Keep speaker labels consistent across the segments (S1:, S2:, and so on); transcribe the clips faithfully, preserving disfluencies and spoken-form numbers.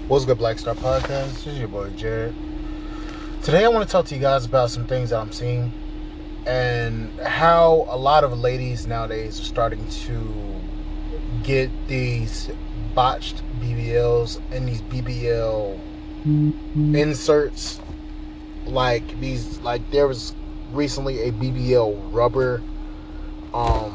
S1: What's good, Black Star Podcast? This is your boy Jared. Today I want to talk to you guys about some things that I'm seeing and how a lot of ladies nowadays are starting to get these botched B B Ls and these B B L inserts. Like these, like there was recently a B B L rubber, um,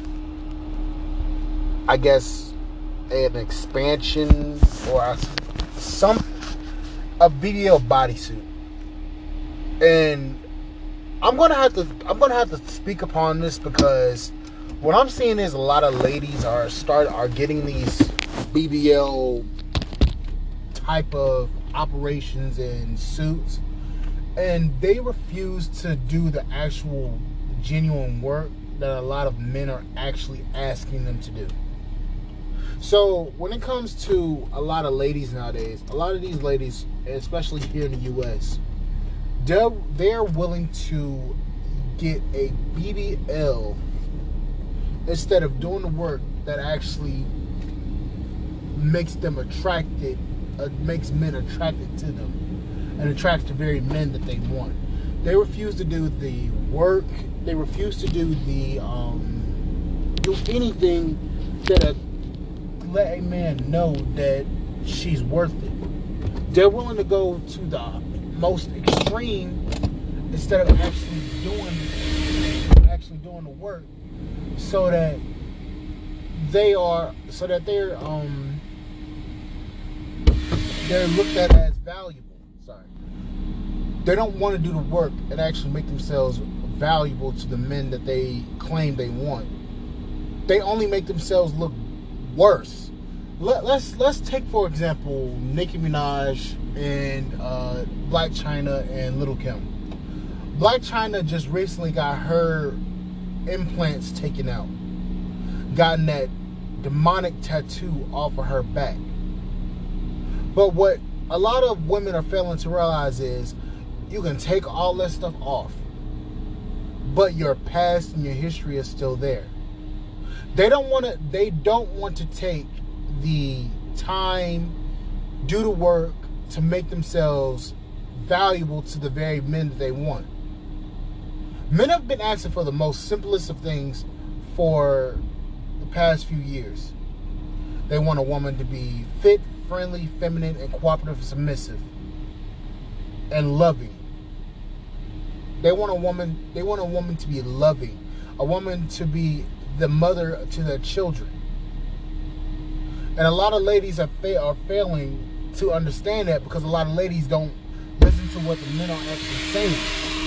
S1: I guess an expansion or a, some a B B L bodysuit, and I'm gonna have to I'm gonna have to speak upon this because what I'm seeing is a lot of ladies are start are getting these B B L type of operations and suits, and they refuse to do the actual genuine work that a lot of men are actually asking them to do. So when it comes to a lot of ladies nowadays, a lot of these ladies, especially here in the U S, they're, they're willing to get a B B L instead of doing the work that actually makes them attracted, uh, makes men attracted to them and attracts the very men that they want. They refuse to do the work. They refuse to do the um, do anything that a let a man know that she's worth it. They're willing to go to the most extreme instead of actually doing actually doing the work, so that they are so that they're um they're looked at as valuable. Sorry, they don't want to do the work and actually make themselves valuable to the men that they claim they want. They only make themselves look worse. Let, let's let's take for example Nicki Minaj and uh, Blac Chyna and Lil' Kim. Blac Chyna just recently got her implants taken out, gotten that demonic tattoo off of her back. But what a lot of women are failing to realize is you can take all that stuff off, but your past and your history is still there. They don't want to. They don't want to take the time, do the work to make themselves valuable to the very men that they want. Men have been asking for the most simplest of things for the past few years. They want a woman to be fit, friendly, feminine, and cooperative, submissive, and loving. They want a woman. They want a woman to be loving, a woman to be the mother to their children. And a lot of ladies are, fa- are failing to understand that because a lot of ladies don't listen to what the men are actually saying.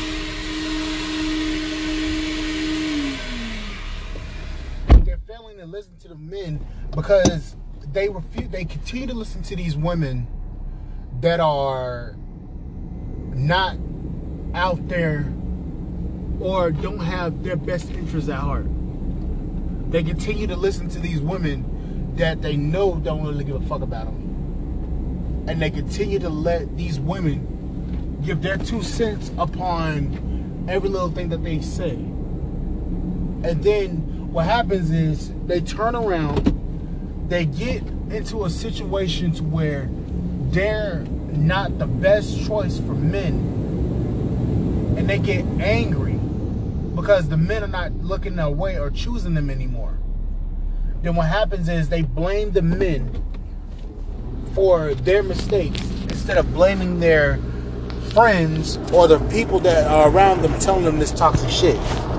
S1: They're failing to listen to the men because they refuse. They continue to listen to these women that are not out there or don't have their best interests at heart. They continue to listen to these women that they know don't really give a fuck about them. And they continue to let these women give their two cents upon every little thing that they say. And then what happens is they turn around, they get into a situation to where they're not the best choice for men. And they get angry because the men are not looking their way or choosing them anymore. Then what happens is they blame the men for their mistakes instead of blaming their friends or the people that are around them telling them this toxic shit.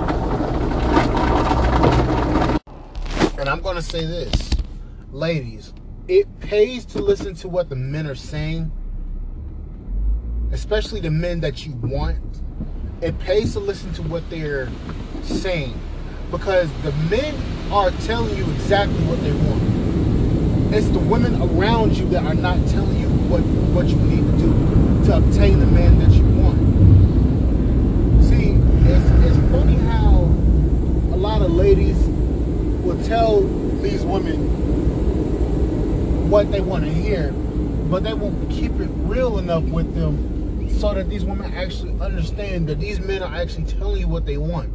S1: And I'm going to say this, ladies, it pays to listen to what the men are saying, especially the men that you want. It pays to listen to what they're saying because the men are telling you exactly what they want. It's the women around you that are not telling you what, what you need to do to obtain the man that you want. See, it's, it's funny how a lot of ladies will tell these women what they want to hear, but they won't keep it real enough with them so that these women actually understand that these men are actually telling you what they want.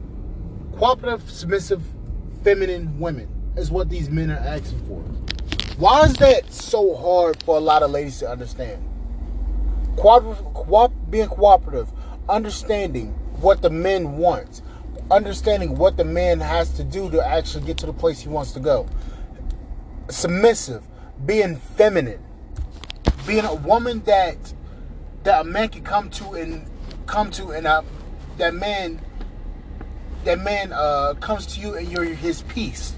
S1: Cooperative, submissive, feminine women is what these men are asking for. Why is that so hard for a lot of ladies to understand? Cooperative, co- being cooperative, understanding what the men want, understanding what the man has to do to actually get to the place he wants to go. Submissive, being feminine, being a woman that that a man can come to and come to and uh, that man that man uh, comes to you and you're his peace.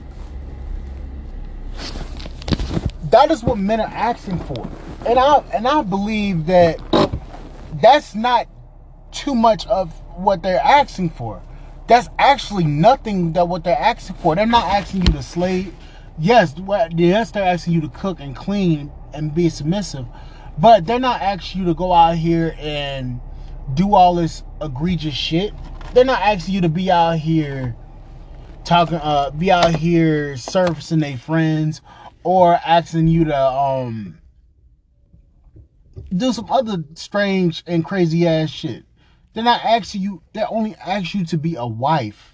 S1: That is what men are asking for, and I and I believe that that's not too much of what they're asking for. That's actually nothing that what they're asking for. They're not asking you to slave. Yes, yes, they're asking you to cook and clean and be submissive, but they're not asking you to go out here and do all this egregious shit. They're not asking you to be out here talking, uh, be out here servicing their friends, or asking you to um do some other strange and crazy ass shit. They're not asking you. They only ask you to be a wife.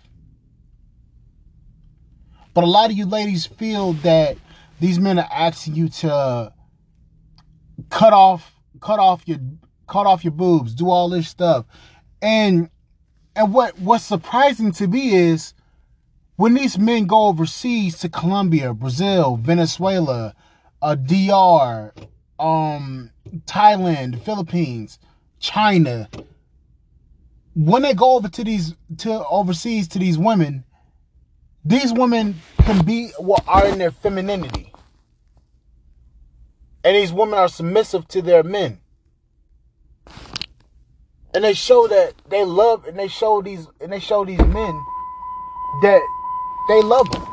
S1: But a lot of you ladies feel that these men are asking you to cut off, cut off your, cut off your boobs, do all this stuff, and and what what's surprising to me is when these men go overseas to Colombia, Brazil, Venezuela, uh, D R, um, Thailand, Philippines, China. When they go over to these to overseas to these women, these women can be what are in their femininity. And these women are submissive to their men. And they show that they love and they show these and they show these men that they love them.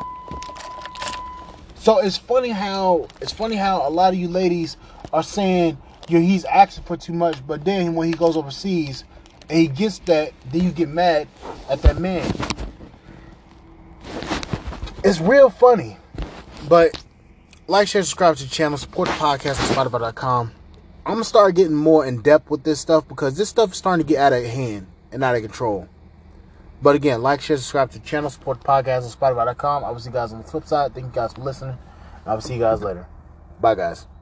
S1: So it's funny how it's funny how a lot of you ladies are saying yeah, he's asking for too much, but then when he goes overseas and he gets that, then you get mad at that man. It's real funny. But like, share, subscribe to the channel, support the podcast at Spotify dot com. I'm going to start getting more in depth with this stuff because this stuff is starting to get out of hand and out of control. But again, like, share, subscribe to the channel, support the podcast at Spotify dot com. I will see you guys on the flip side. Thank you guys for listening. I will see you guys later. Bye, guys.